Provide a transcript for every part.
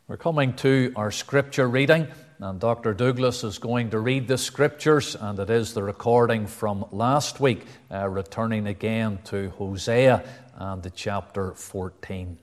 We're coming to our scripture reading, and Dr. Douglas is going to read the scriptures, and it is the recording from last week, returning again to Hosea and the chapter 14.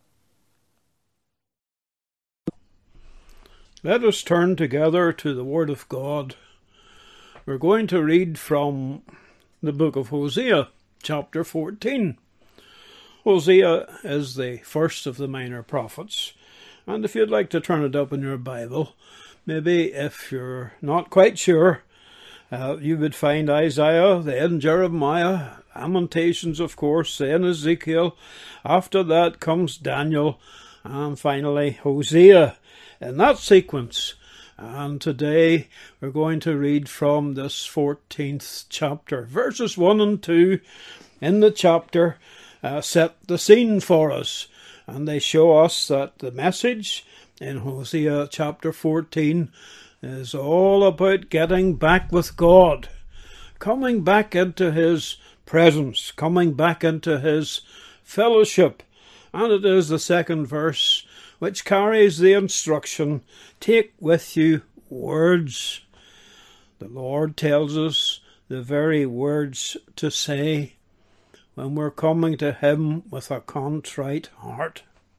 Let us turn together to the Word of God. We're going to read from the book of Hosea, chapter 14. Hosea is the first of the minor prophets. And if you'd like to turn it up in your Bible, maybe if you're not quite sure, you would find Isaiah, then Jeremiah, Lamentations, of course, then Ezekiel. After that comes Daniel, and finally Hosea, in that sequence. And today we're going to read from this 14th chapter. Verses 1 and 2 in the chapter set the scene for us. And they show us that the message in Hosea chapter 14 is all about getting back with God, coming back into His presence, coming back into His fellowship. And it is the second verse which carries the instruction, take with you words. The Lord tells us the very words to say when we're coming to Him with a contrite heart.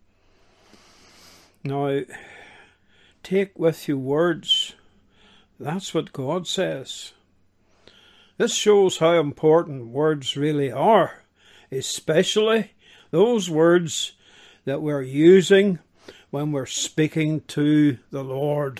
Now, take with you words. That's what God says. This shows how important words really are, especially those words that we're using when we're speaking to the Lord.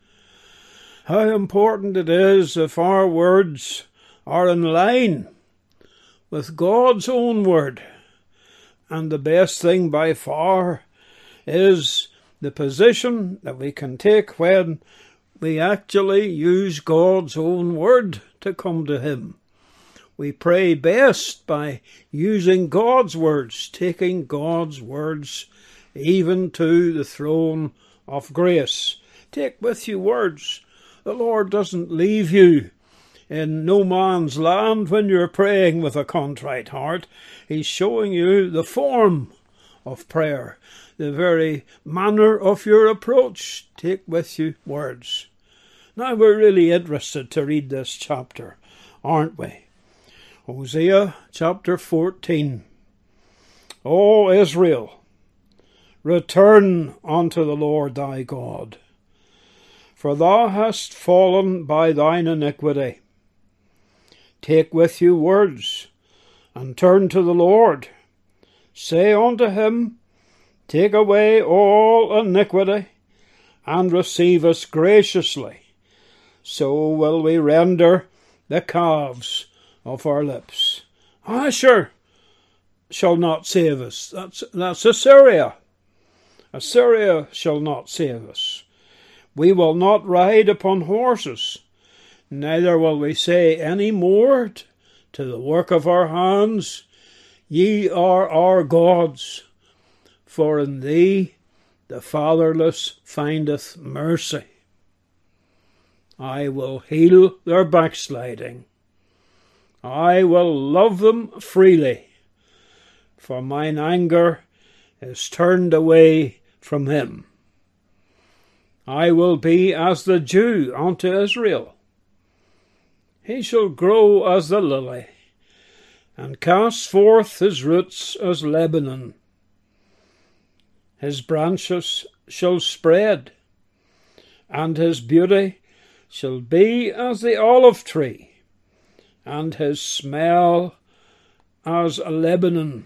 How important it is if our words are in line with God's own word. And the best thing by far is the position that we can take when we actually use God's own word to come to Him. We pray best by using God's words, taking God's words even to the throne of grace. Take with you words. The Lord doesn't leave you in no man's land when you're praying with a contrite heart. He's showing you the form of prayer, the very manner of your approach. Take with you words. Now we're really interested to read this chapter, aren't we? Hosea chapter 14. O Israel, return unto the Lord thy God, for thou hast fallen by thine iniquity. Take with you words, and turn to the Lord. Say unto Him, take away all iniquity, and receive us graciously. So will we render the calves of our lips. Asshur shall not save us. That's Assyria. Assyria shall not save us. We will not ride upon horses, neither will we say any more to the work of our hands, ye are our gods, for in thee the fatherless findeth mercy. I will heal their backsliding. I will love them freely, for mine anger is turned away from him. I will be as the dew unto Israel. He shall grow as the lily, and cast forth his roots as Lebanon. His branches shall spread, and his beauty shall be as the olive tree, and his smell as Lebanon.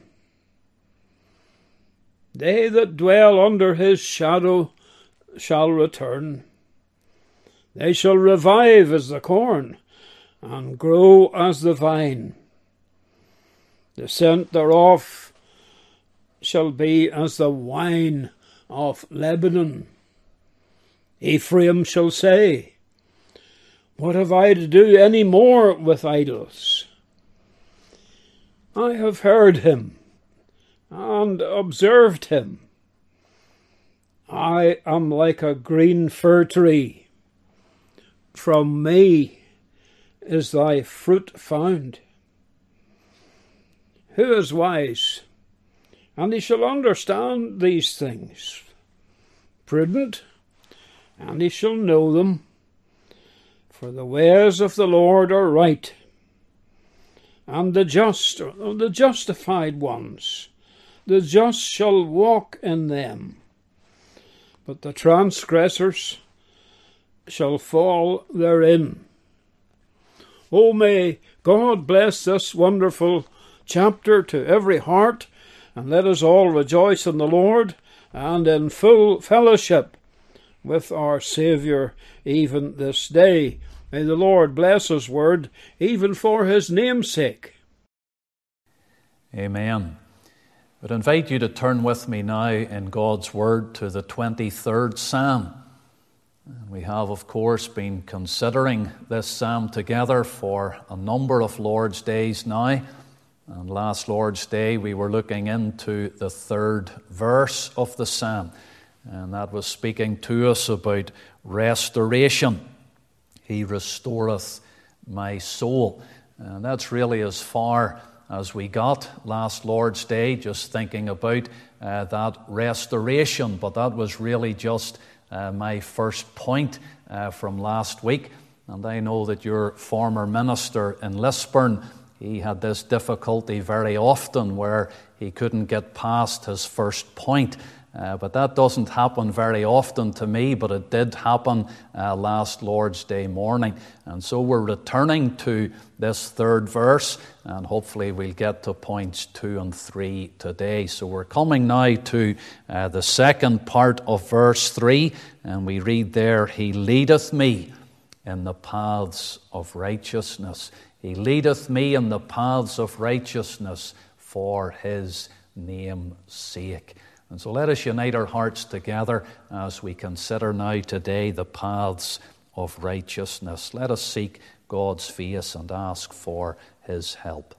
They that dwell under his shadow shall return. They shall revive as the corn, and grow as the vine. The scent thereof shall be as the wine of Lebanon. Ephraim shall say, what have I to do any more with idols? I have heard him, and observed him. I am like a green fir tree. From me is thy fruit found. Who is wise? And he shall understand these things. prudent, and he shall know them. For the ways of the Lord are right, and the just, or the justified ones, the just shall walk in them. But the transgressors shall fall therein. Oh, may God bless this wonderful chapter to every heart, and let us all rejoice in the Lord and in full fellowship with our Saviour even this day. May the Lord bless His word, even for His name's sake. Amen. I would invite you to turn with me now in God's word to the 23rd Psalm. We have, of course, been considering this psalm together for a number of Lord's days now. And last Lord's Day we were looking into the 3rd verse of the psalm. And that was speaking to us about restoration. He restoreth my soul. And that's really as far as we got last Lord's Day, just thinking about that restoration. But that was really just my first point from last week. And I know that your former minister in Lisburn, he had this difficulty very often where he couldn't get past his first point. But that doesn't happen very often to me, but it did happen last Lord's Day morning. And so we're returning to this 3rd verse, and hopefully we'll get to points 2 and 3 today. So we're coming now to the second part of verse 3, and we read there, He leadeth me in the paths of righteousness. He leadeth me in the paths of righteousness for His name's sake. And so let us unite our hearts together as we consider now today the paths of righteousness. Let us seek God's face and ask for His help.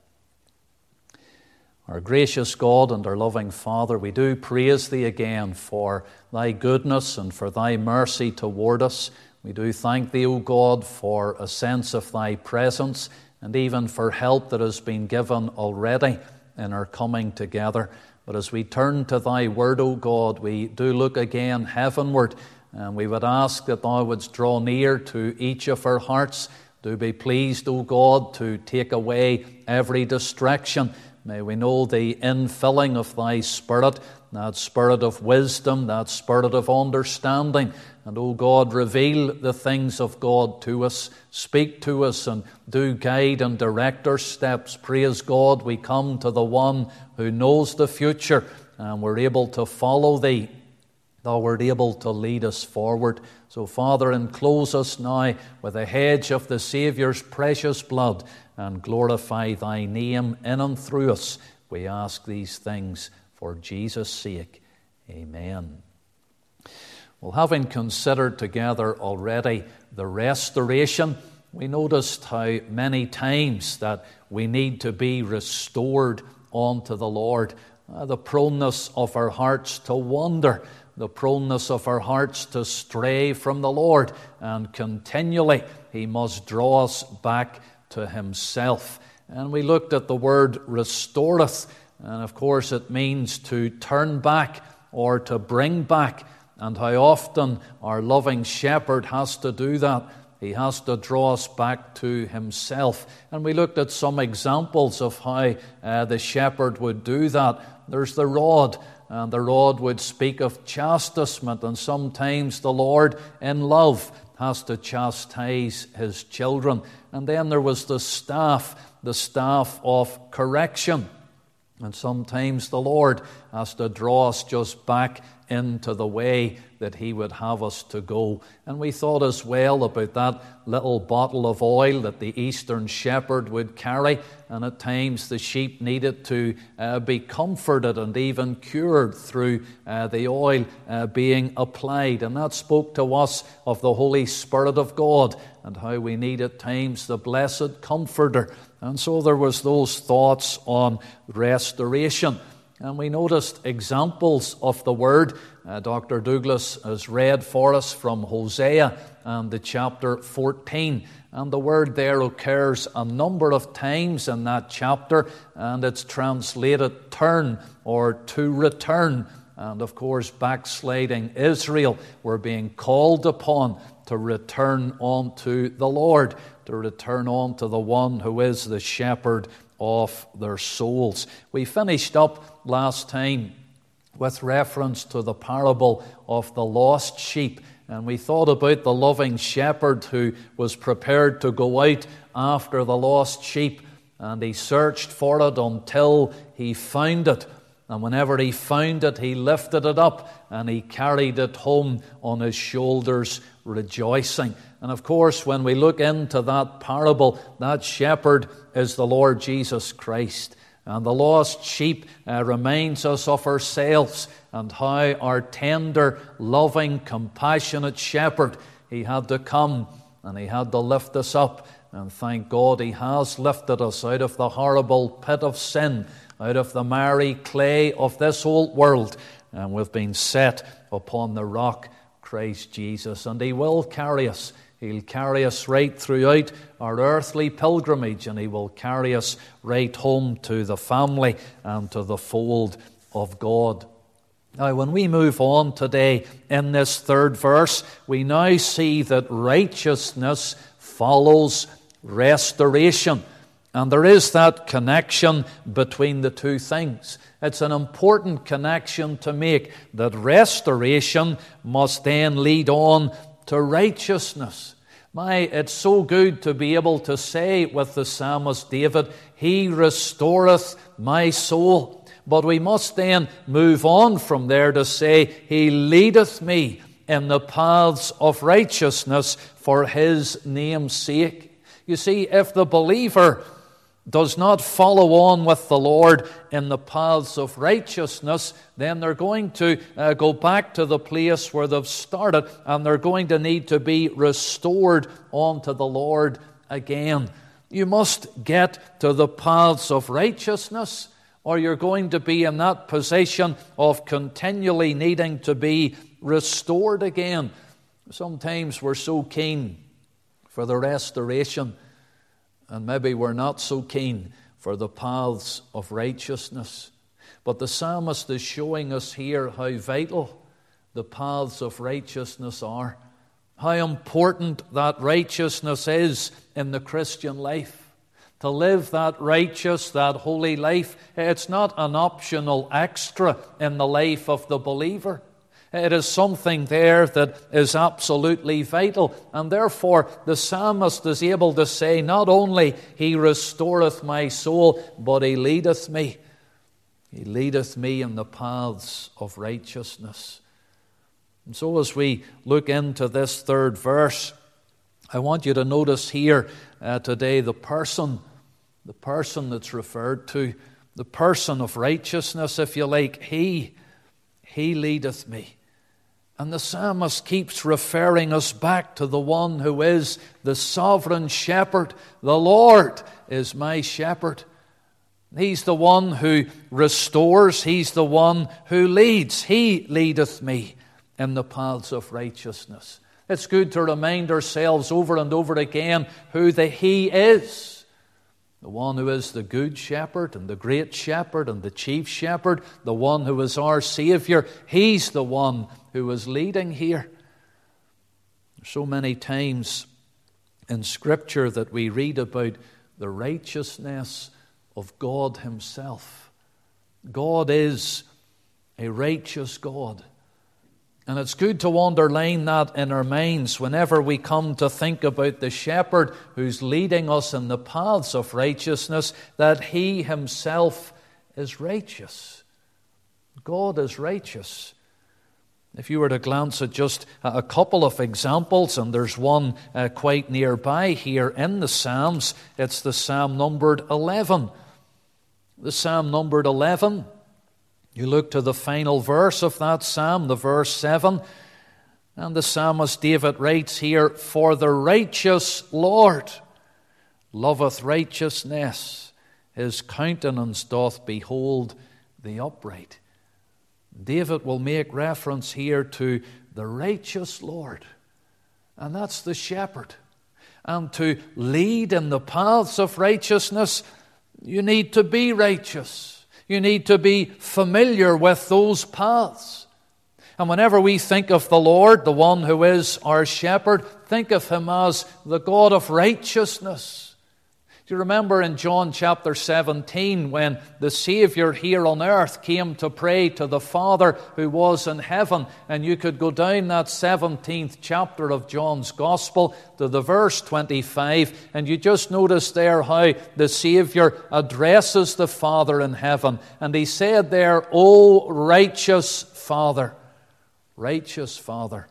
Our gracious God and our loving Father, we do praise Thee again for Thy goodness and for Thy mercy toward us. We do thank Thee, O God, for a sense of Thy presence and even for help that has been given already in our coming together. But as we turn to Thy word, O God, we do look again heavenward, and we would ask that Thou wouldst draw near to each of our hearts. Do be pleased, O God, to take away every distraction. May we know the infilling of Thy Spirit, that Spirit of wisdom, that Spirit of understanding. And, O God, reveal the things of God to us. Speak to us and do guide and direct our steps. Praise God, we come to the one who knows the future, and we're able to follow Thee. Thou art able to lead us forward. So, Father, enclose us now with a hedge of the Saviour's precious blood and glorify Thy name in and through us. We ask these things for Jesus' sake. Amen. Well, having considered together already the restoration, we noticed how many times that we need to be restored unto the Lord. The proneness of our hearts to wander, the proneness of our hearts to stray from the Lord, and continually He must draw us back to Himself. And we looked at the word restoreth, and of course it means to turn back or to bring back. And how often our loving shepherd has to do that. He has to draw us back to Himself. And we looked at some examples of how the shepherd would do that. There's the rod, and the rod would speak of chastisement, and sometimes the Lord in love has to chastise His children. And then there was the staff of correction. And sometimes the Lord has to draw us just back into the way that He would have us to go. And we thought as well about that little bottle of oil that the Eastern shepherd would carry, and at times the sheep needed to be comforted and even cured through the oil being applied. And that spoke to us of the Holy Spirit of God and how we need at times the blessed Comforter. And so there was those thoughts on restoration. And we noticed examples of the word. Dr. Douglas has read for us from Hosea and the chapter 14. And the word there occurs a number of times in that chapter, and it's translated turn or to return. and of course backsliding Israel were being called upon to return unto the Lord, to return unto the one who is the shepherd of their souls. We finished up last time with reference to the parable of the lost sheep, and we thought about the loving shepherd who was prepared to go out after the lost sheep, and he searched for it until he found it. And whenever he found it, he lifted it up and he carried it home on his shoulders, rejoicing. And of course, when we look into that parable, that shepherd is the Lord Jesus Christ. And the lost sheep reminds us of ourselves and how our tender, loving, compassionate shepherd, he had to come and he had to lift us up. And thank God he has lifted us out of the horrible pit of sin, out of the miry clay of this old world. And we've been set upon the rock, Christ Jesus. And he will carry us. He'll carry us right throughout our earthly pilgrimage, and he will carry us right home to the family and to the fold of God. Now, when we move on today in this third verse, we now see that righteousness follows restoration. And there is that connection between the two things. It's an important connection to make, that restoration must then lead on to righteousness. It's so good to be able to say with the psalmist David, He restoreth my soul. But we must then move on from there to say, He leadeth me in the paths of righteousness for His name's sake. You see, if the believer does not follow on with the Lord in the paths of righteousness, then they're going to go back to the place where they've started, and they're going to need to be restored onto the Lord again. You must get to the paths of righteousness, or you're going to be in that position of continually needing to be restored again. Sometimes we're so keen for the restoration, and maybe we're not so keen for the paths of righteousness. But the psalmist is showing us here how vital the paths of righteousness are, how important that righteousness is in the Christian life. To live that righteous, that holy life, it's not an optional extra in the life of the believer. It is something there that is absolutely vital. And therefore, the psalmist is able to say, not only He restoreth my soul, but He leadeth me. He leadeth me in the paths of righteousness. And so as we look into this third verse, I want you to notice here today the person that's referred to, the person of righteousness, if you like. He leadeth me. And the psalmist keeps referring us back to the one who is the sovereign shepherd. The Lord is my shepherd. He's the one who restores. He's the one who leads. He leadeth me in the paths of righteousness. It's good to remind ourselves over and over again who the He is. The one who is the good shepherd and the great shepherd and the chief shepherd, the one who is our Savior. He's the one who is leading here. So many times in Scripture that we read about the righteousness of God Himself. God is a righteous God. And it's good to underline that in our minds whenever we come to think about the shepherd who's leading us in the paths of righteousness, that He Himself is righteous. God is righteous. If you were to glance at just a couple of examples, and there's one quite nearby here in the Psalms, it's the Psalm numbered 11. The Psalm numbered 11. You look to the final verse of that psalm, the verse 7, and the psalmist David writes here, For the righteous Lord loveth righteousness, His countenance doth behold the upright. David will make reference here to the righteous Lord, and that's the shepherd. And to lead in the paths of righteousness, you need to be righteous. You need to be familiar with those paths. And whenever we think of the Lord, the one who is our shepherd, think of him as the God of righteousness. Do you remember in John chapter 17 when the Savior here on earth came to pray to the Father who was in heaven? And you could go down that 17th chapter of John's Gospel to the verse 25, and you just notice there how the Savior addresses the Father in heaven. And he said there, "O righteous Father." Righteous Father.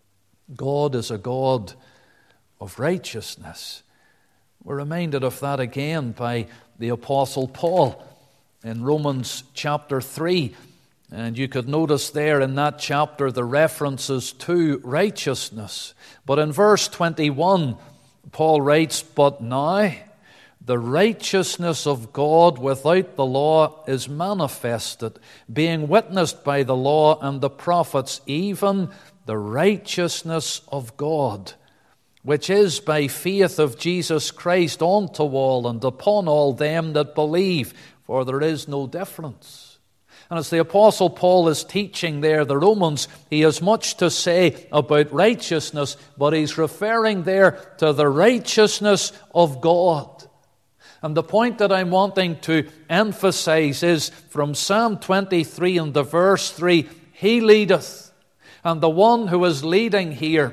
God is a God of righteousness. We're reminded of that again by the Apostle Paul in Romans chapter 3. And you could notice there in that chapter the references to righteousness. But in verse 21, Paul writes, "But now the righteousness of God without the law is manifested, being witnessed by the law and the prophets, even the righteousness of God, which is by faith of Jesus Christ unto all and upon all them that believe, for there is no difference." And as the Apostle Paul is teaching there the Romans, he has much to say about righteousness, but he's referring there to the righteousness of God. And the point that I'm wanting to emphasize is from Psalm 23 and the verse 3, "He leadeth." And the one who is leading here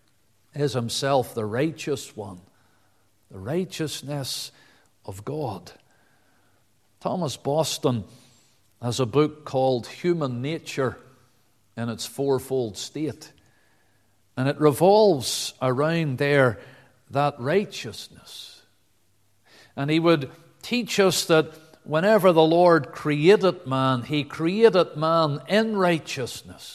is himself the righteous one, the righteousness of God. Thomas Boston has a book called Human Nature in its Fourfold State, and it revolves around there that righteousness. And he would teach us that whenever the Lord created man, he created man in righteousness.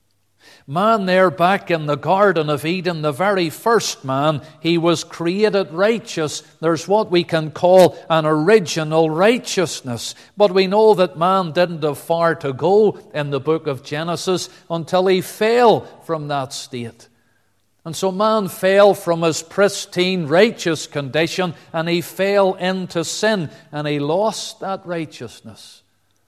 Man there back in the Garden of Eden, the very first man, he was created righteous. There's what we can call an original righteousness. But we know that man didn't have far to go in the book of Genesis until he fell from that state. And so man fell from his pristine righteous condition and he fell into sin and he lost that righteousness.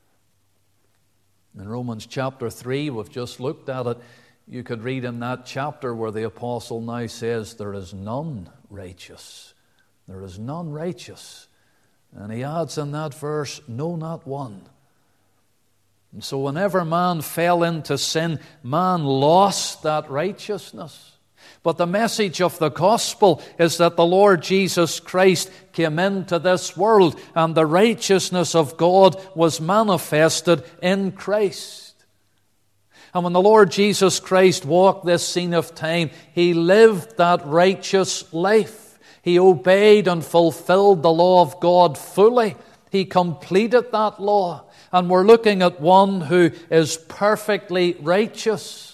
In Romans chapter 3, we've just looked at it. You could read in that chapter where the apostle now says, "There is none righteous." There is none righteous. And he adds in that verse, "No, not one." And so whenever man fell into sin, man lost that righteousness. But the message of the gospel is that the Lord Jesus Christ came into this world and the righteousness of God was manifested in Christ. And when the Lord Jesus Christ walked this scene of time, he lived that righteous life. He obeyed and fulfilled the law of God fully. He completed that law. And we're looking at one who is perfectly righteous.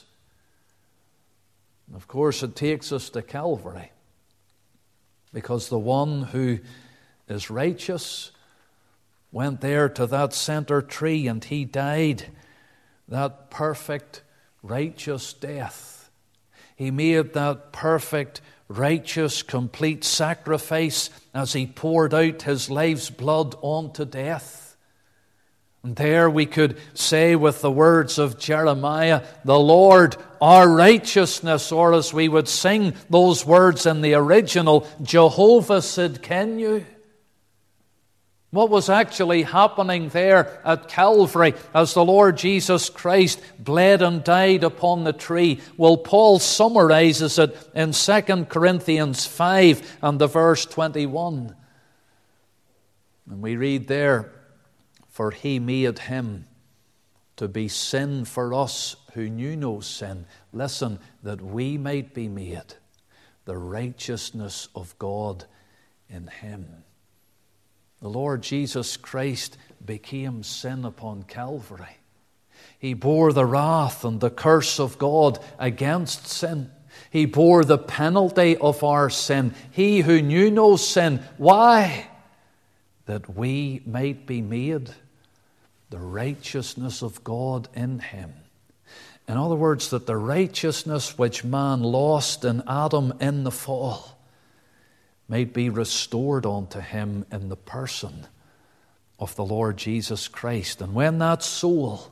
Of course, it takes us to Calvary, because the one who is righteous went there to that center tree and he died that perfect, righteous death. He made that perfect, righteous, complete sacrifice as he poured out his life's blood onto death. And there we could say with the words of Jeremiah, "The Lord, our righteousness," or as we would sing those words in the original, "Jehovah Sidkenu." What was actually happening there at Calvary as the Lord Jesus Christ bled and died upon the tree? Well, Paul summarizes it in 2 Corinthians 5 and the verse 21. And we read there, "For he made him to be sin for us who knew no sin." Listen, "that we might be made the righteousness of God in him." The Lord Jesus Christ became sin upon Calvary. He bore the wrath and the curse of God against sin. He bore the penalty of our sin. He who knew no sin. Why? That we might be made the righteousness of God in him. In other words, that the righteousness which man lost in Adam in the fall might be restored unto him in the person of the Lord Jesus Christ. And when that soul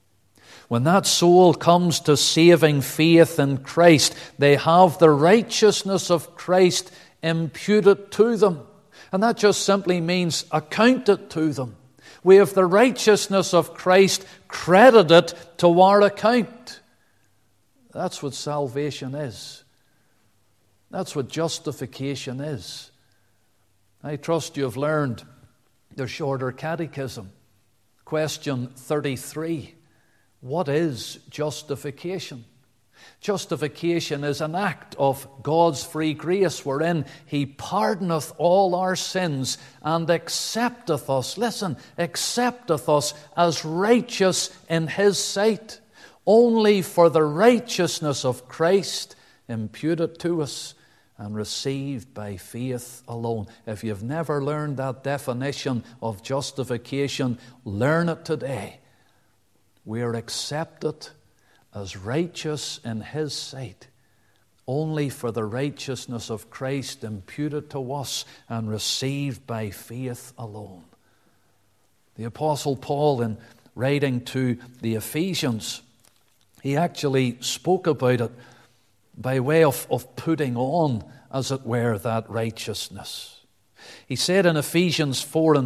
comes to saving faith in Christ, they have the righteousness of Christ imputed to them. And that just simply means accounted to them. We have the righteousness of Christ credited to our account. That's what salvation is. That's what justification is. I trust you have learned the Shorter Catechism. Question 33. What is justification? Justification is an act of God's free grace wherein He pardoneth all our sins and accepteth us, accepteth us as righteous in His sight, only for the righteousness of Christ imputed to us and received by faith alone. If you've never learned that definition of justification, learn it today. We are accepted as righteous in His sight, only for the righteousness of Christ imputed to us and received by faith alone. The Apostle Paul, in writing to the Ephesians, he actually spoke about it by way of putting on, as it were, that righteousness. He said in Ephesians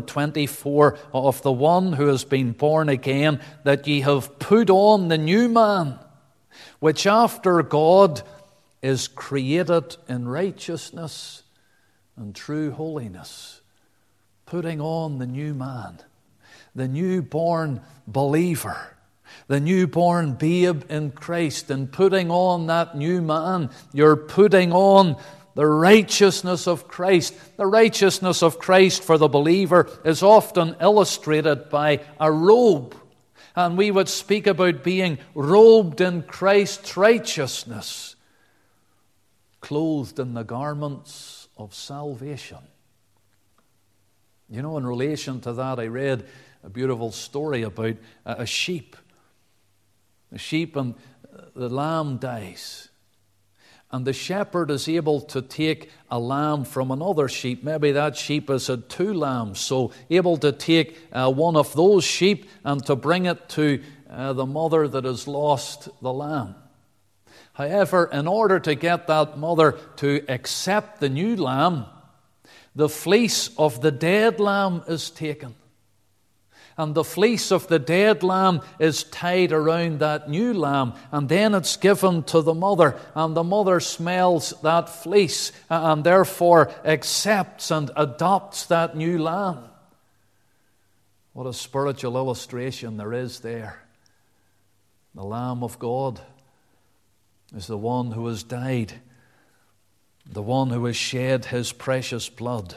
4:24, of the one who has been born again, that ye have put on the new man, which after God is created in righteousness and true holiness. Putting on the new man, the newborn believer, the newborn babe in Christ, and putting on that new man, you're putting on the righteousness of Christ. The righteousness of Christ for the believer is often illustrated by a robe. And we would speak about being robed in Christ's righteousness, clothed in the garments of salvation. You know, in relation to that, I read a beautiful story about a sheep. The sheep and the lamb dies. And the shepherd is able to take a lamb from another sheep. Maybe that sheep has had 2 lambs, so able to take one of those sheep and to bring it to the mother that has lost the lamb. However, in order to get that mother to accept the new lamb, the fleece of the dead lamb is taken. And the fleece of the dead lamb is tied around that new lamb, and then it's given to the mother, and the mother smells that fleece and therefore accepts and adopts that new lamb. What a spiritual illustration there is there. The Lamb of God is the one who has died, the one who has shed His precious blood.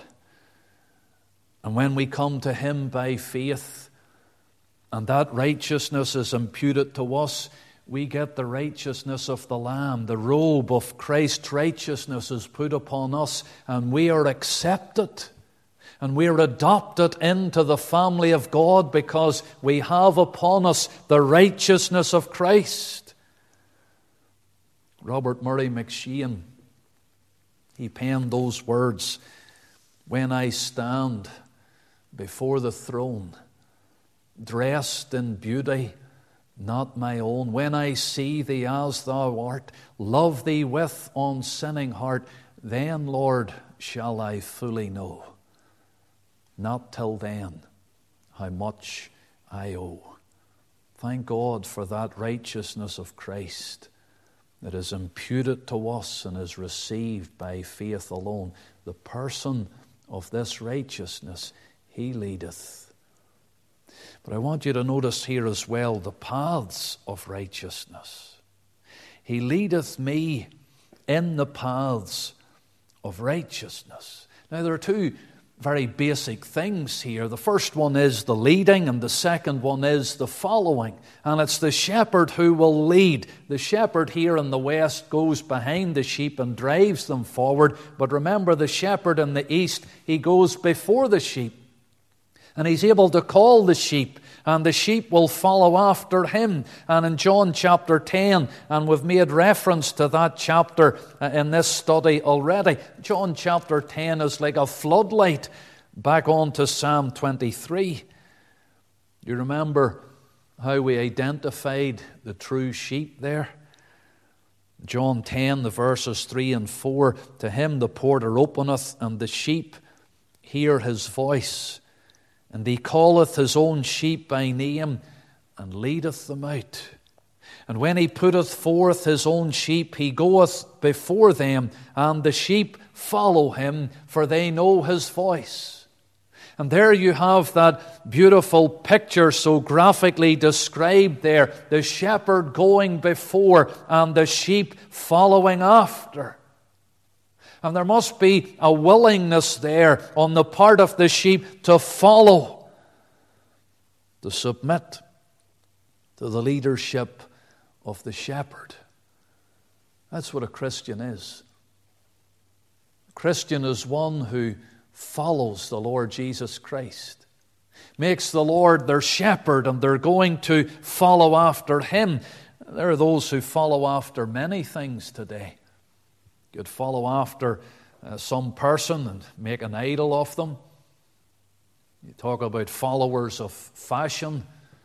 And when we come to Him by faith, and that righteousness is imputed to us, we get the righteousness of the Lamb. The robe of Christ's righteousness is put upon us, and we are accepted. And we are adopted into the family of God because we have upon us the righteousness of Christ. Robert Murray McCheyne, he penned those words, "When I stand before the throne, dressed in beauty, not my own. When I see Thee as Thou art, love Thee with unsinning heart, then, Lord, shall I fully know, not till then, how much I owe." Thank God for that righteousness of Christ that is imputed to us and is received by faith alone. The person of this righteousness, He leadeth. But I want you to notice here as well the paths of righteousness. He leadeth me in the paths of righteousness. Now there are 2 very basic things here. The first one is the leading, and the second one is the following. And it's the shepherd who will lead. The shepherd here in the west goes behind the sheep and drives them forward. But remember, the shepherd in the east, he goes before the sheep. And he's able to call the sheep, and the sheep will follow after him. And in John chapter 10, and we've made reference to that chapter in this study already, John chapter 10 is like a floodlight Back on to Psalm 23. You remember how we identified the true sheep there? John 10, the verses 3 and 4. To him the porter openeth, and the sheep hear his voice. And he calleth his own sheep by name, and leadeth them out. And when he putteth forth his own sheep, he goeth before them, and the sheep follow him, for they know his voice. And there you have that beautiful picture so graphically described there. The shepherd going before and the sheep following after. And there must be a willingness there on the part of the sheep to follow, to submit to the leadership of the shepherd. That's what a Christian is. A Christian is one who follows the Lord Jesus Christ, makes the Lord their shepherd, and they're going to follow after him. There are those who follow after many things today. You could follow after some person and make an idol of them. You talk about followers of fashion,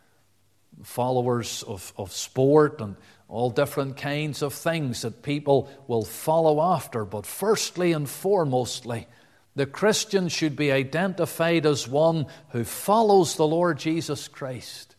followers of sport, and all different kinds of things that people will follow after. But firstly and foremostly, the Christian should be identified as one who follows the Lord Jesus Christ.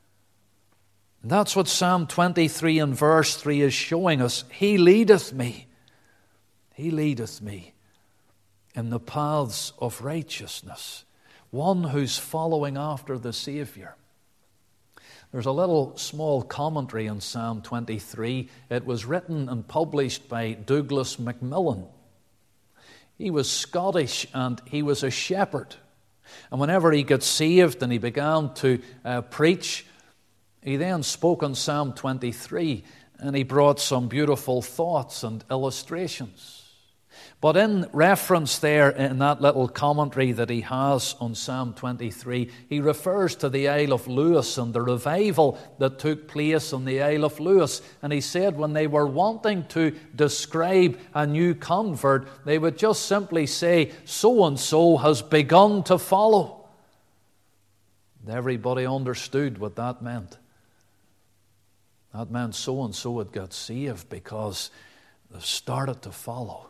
And that's what Psalm 23 and verse 3 is showing us. He leadeth me. He leadeth me in the paths of righteousness. One who's following after the Savior. There's a little small commentary on Psalm 23. It was written and published by Douglas Macmillan. He was Scottish and he was a shepherd. And whenever he got saved and he began to preach, he then spoke on Psalm 23 and he brought some beautiful thoughts and illustrations. But in reference there in that little commentary that he has on Psalm 23, he refers to the Isle of Lewis and the revival that took place on the Isle of Lewis. And he said when they were wanting to describe a new convert, they would just simply say, so-and-so has begun to follow. And everybody understood what that meant. That meant so-and-so had got saved because they started to follow.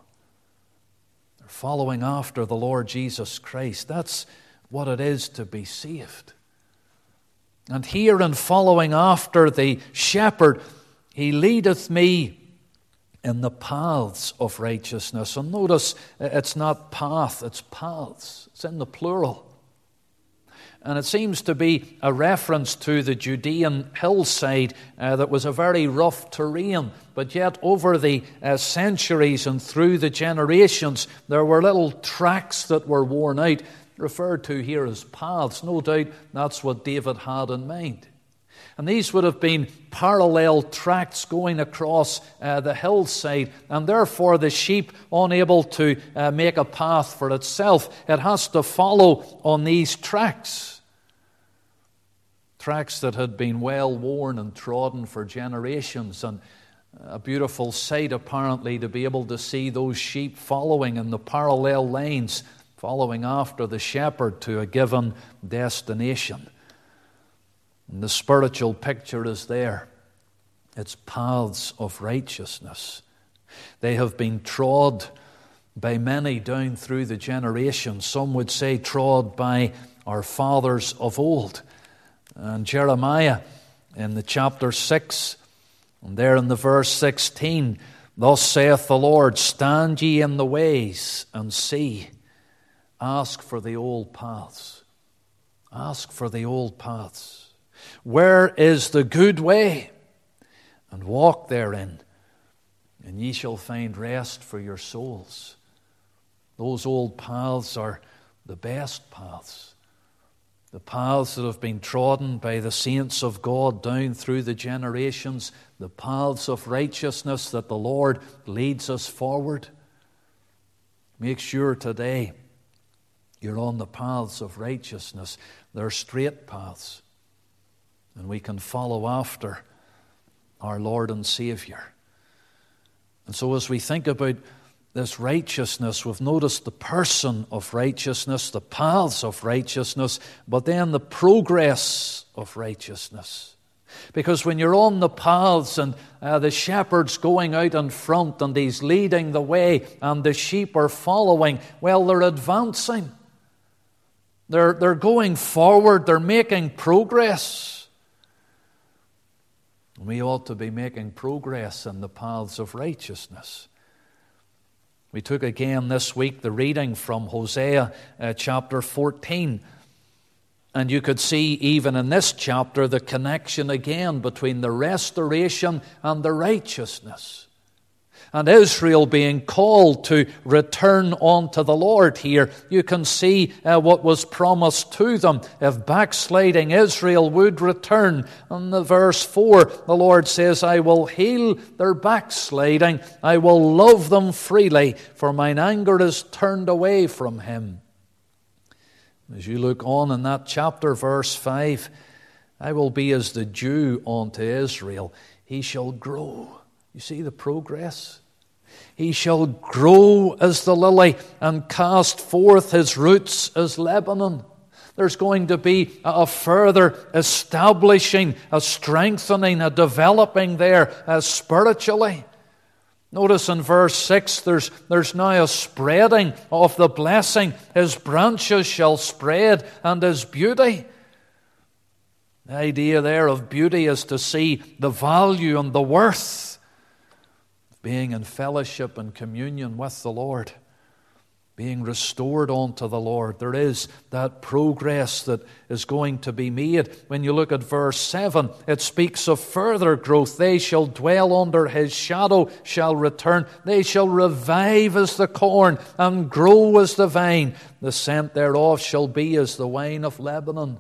Following after the Lord Jesus Christ. That's what it is to be saved. And here in following after the shepherd, he leadeth me in the paths of righteousness. And notice it's not path, it's paths. It's in the plural. And it seems to be a reference to the Judean hillside that was a very rough terrain. But yet over the centuries and through the generations, there were little tracks that were worn out, referred to here as paths. No doubt that's what David had in mind. And these would have been parallel tracks going across the hillside, and therefore the sheep, unable to make a path for itself, it has to follow on these tracks. Tracks that had been well worn and trodden for generations, and a beautiful sight apparently to be able to see those sheep following in the parallel lanes, following after the shepherd to a given destination. And the spiritual picture is there. It's paths of righteousness. They have been trod by many down through the generations. Some would say trod by our fathers of old. And Jeremiah in the chapter 6, and there in the verse 16, thus saith the Lord, stand ye in the ways and see. Ask for the old paths. Ask for the old paths. Where is the good way? And walk therein, and ye shall find rest for your souls. Those old paths are the best paths. The paths that have been trodden by the saints of God down through the generations. The paths of righteousness that the Lord leads us forward. Make sure today you're on the paths of righteousness. They're straight paths. And we can follow after our Lord and Savior. And so as we think about this righteousness, we've noticed the person of righteousness, the paths of righteousness, but then the progress of righteousness. Because when you're on the paths and the shepherd's going out in front and he's leading the way and the sheep are following, well, they're advancing. They're going forward. They're making progress. We ought to be making progress in the paths of righteousness. We took again this week the reading from Hosea chapter 14. And you could see even in this chapter the connection again between the restoration and the righteousness. And Israel being called to return unto the Lord here. You can see what was promised to them. If backsliding Israel would return. In the verse 4, the Lord says, I will heal their backsliding. I will love them freely, for mine anger is turned away from him. As you look on in that chapter, verse 5, I will be as the dew unto Israel. He shall grow. You see the progress? He shall grow as the lily and cast forth his roots as Lebanon. There's going to be a further establishing, a strengthening, a developing there spiritually. Notice in verse 6, there's now a spreading of the blessing. His branches shall spread, and his beauty. The idea there of beauty is to see the value and the worth of being in fellowship and communion with the Lord, being restored unto the Lord. There is that progress that is going to be made. When you look at verse 7, it speaks of further growth. They shall dwell under his shadow, shall return. They shall revive as the corn and grow as the vine. The scent thereof shall be as the wine of Lebanon.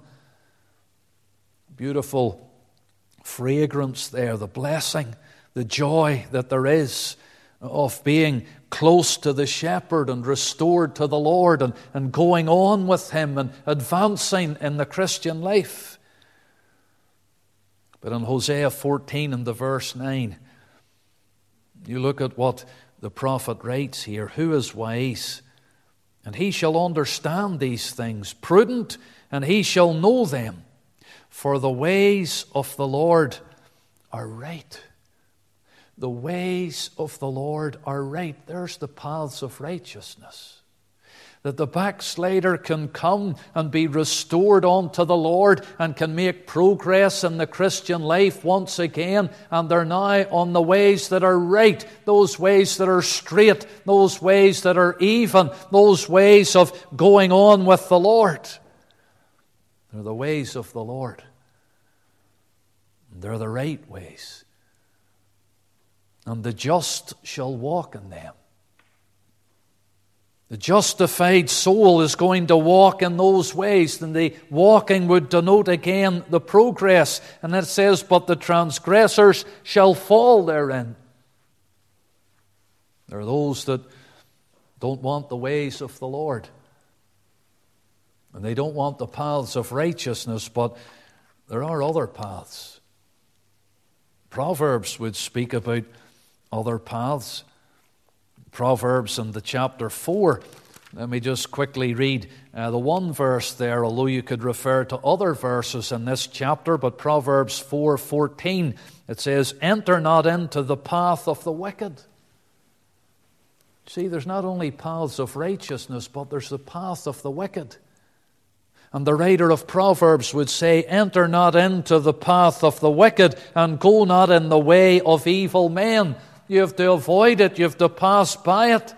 Beautiful fragrance there, the blessing, the joy that there is of being close to the shepherd and restored to the Lord and going on with him and advancing in the Christian life. But in Hosea 14 and the verse 9, you look at what the prophet writes here. Who is wise? And he shall understand these things. Prudent, and he shall know them. For the ways of the Lord are right. The ways of the Lord are right. There's the paths of righteousness. That the backslider can come and be restored unto the Lord and can make progress in the Christian life once again. And they're now on the ways that are right, those ways that are straight, those ways that are even, those ways of going on with the Lord. They're the ways of the Lord. They're the right ways. And the just shall walk in them. The justified soul is going to walk in those ways, and the walking would denote again the progress. And it says, but the transgressors shall fall therein. There are those that don't want the ways of the Lord. And they don't want the paths of righteousness, but there are other paths. Proverbs would speak about other paths. Proverbs in the chapter 4. Let me just quickly read the one verse there, although you could refer to other verses in this chapter, but Proverbs 4:14, it says, enter not into the path of the wicked. See, there's not only paths of righteousness, but there's the path of the wicked. And the writer of Proverbs would say, enter not into the path of the wicked, and go not in the way of evil men. You have to avoid it. You have to pass by it.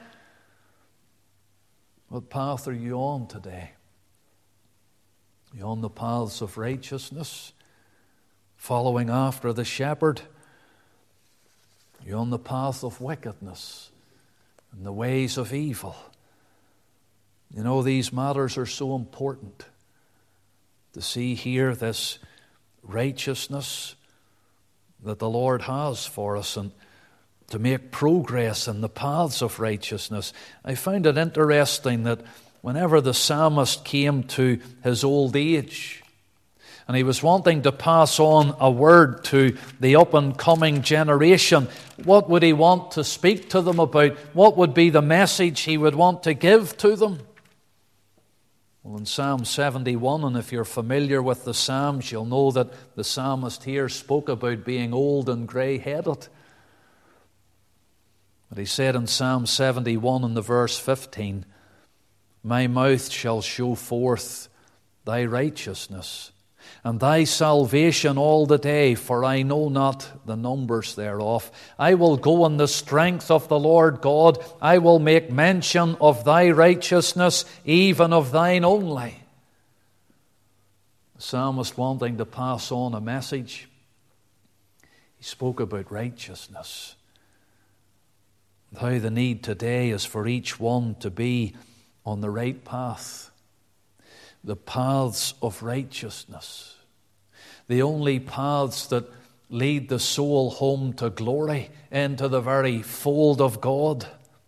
What path are you on today? Are you on the paths of righteousness, following after the shepherd? Are you on the path of wickedness and the ways of evil? You know, these matters are so important. To see here this righteousness that the Lord has for us and to make progress in the paths of righteousness. I found it interesting that whenever the psalmist came to his old age, And he was wanting to pass on a word to the up-and-coming generation. What would he want to speak to them about? What would be the message he would want to give to them? Well, in Psalm 71, and if you're familiar with the Psalms, you'll know that the psalmist here spoke about being old and grey-headed. But he said in Psalm 71 in the verse 15, "My mouth shall show forth thy righteousness, and thy salvation all the day, for I know not the numbers thereof. I will go in the strength of the Lord God. I will make mention of thy righteousness, even of thine only." The psalmist wanting to pass on a message. He spoke about righteousness. How the need today is for each one to be on the right path. The paths of righteousness. The only paths that lead the soul home to glory, into the very fold of God.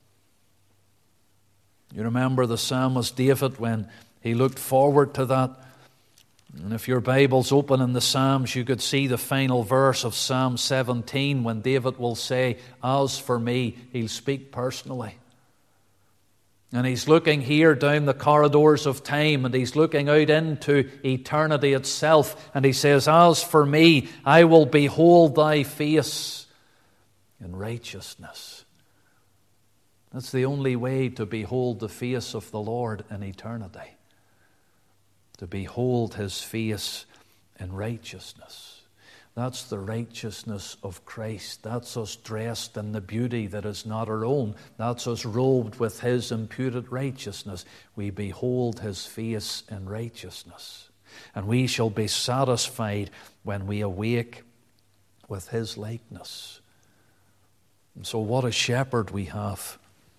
You remember the psalmist David when he looked forward to that. And if your Bible's open in the Psalms, you could see the final verse of Psalm 17 when David will say, "As for me," he'll speak personally. And he's looking here down the corridors of time, and he's looking out into eternity itself, and he says, "As for me, I will behold thy face in righteousness." That's the only way to behold the face of the Lord in eternity. To behold his face in righteousness. That's the righteousness of Christ. That's us dressed in the beauty that is not our own. That's us robed with his imputed righteousness. We behold his face in righteousness. And we shall be satisfied when we awake with his likeness. And so what a shepherd we have.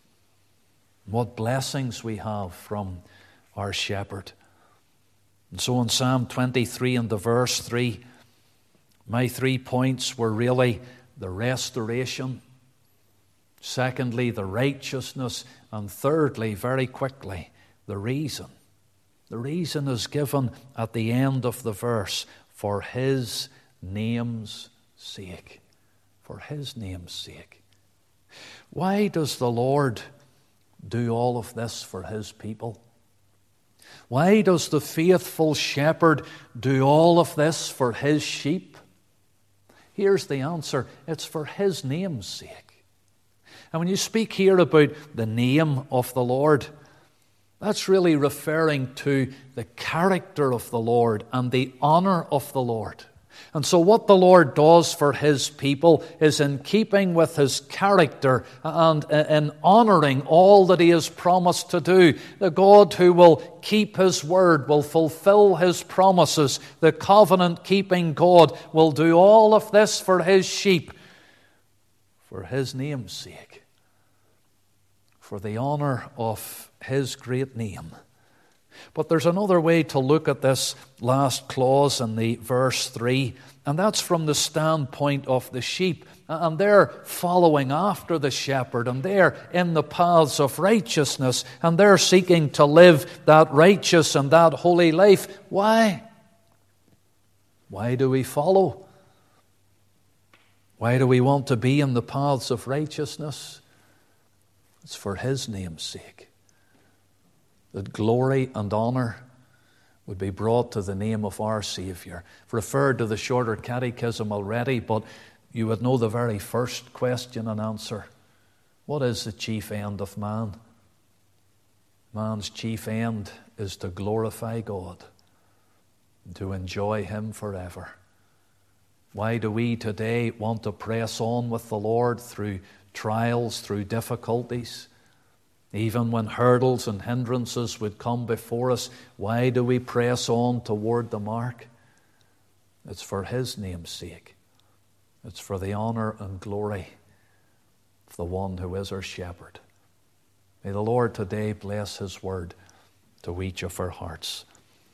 What blessings we have from our shepherd. And so in Psalm 23 and the verse 3, my 3 points were really the restoration, secondly, the righteousness, and thirdly, very quickly, the reason. The reason is given at the end of the verse, for his name's sake. For his name's sake. Why does the Lord do all of this for his people? Why does the faithful shepherd do all of this for his sheep? Here's the answer. It's for his name's sake. And when you speak here about the name of the Lord, that's really referring to the character of the Lord and the honor of the Lord. And so what the Lord does for his people is in keeping with his character and in honoring all that he has promised to do. The God who will keep his word, will fulfill his promises. The covenant-keeping God will do all of this for his sheep, for his name's sake, for the honor of his great name. But there's another way to look at this last clause in the verse 3, and that's from the standpoint of the sheep. And they're following after the shepherd, and they're in the paths of righteousness, and they're seeking to live that righteous and that holy life. Why? Why do we follow? Why do we want to be in the paths of righteousness? It's for his name's sake. That glory and honor would be brought to the name of our Savior. I've referred to the shorter catechism already, but you would know the very first question and answer. What is the chief end of man? Man's chief end is to glorify God and to enjoy him forever. Why do we today want to press on with the Lord through trials, through difficulties? Even when hurdles and hindrances would come before us, why do we press on toward the mark? It's for his name's sake. It's for the honor and glory of the one who is our shepherd. May the Lord today bless his word to each of our hearts.